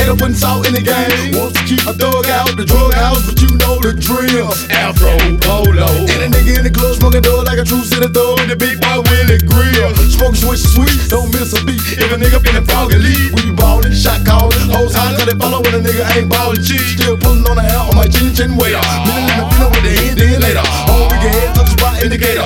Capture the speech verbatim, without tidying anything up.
nigga putting salt in the game. Wants to keep a thug out the drug house, but you know the drill. Afro, polo, and a nigga in the club smoking dough like a true city thug. The big boy Willie Grill, smoking switch sweet, don't miss a beat. If a nigga finna frog and leave, we be ballin', shot callin', hoes high 'cause they follow when a nigga ain't ballin'. Cheese still pulling on the hair on my chin chin way. Million in the window with the end in later. All we can head to the spot indicator.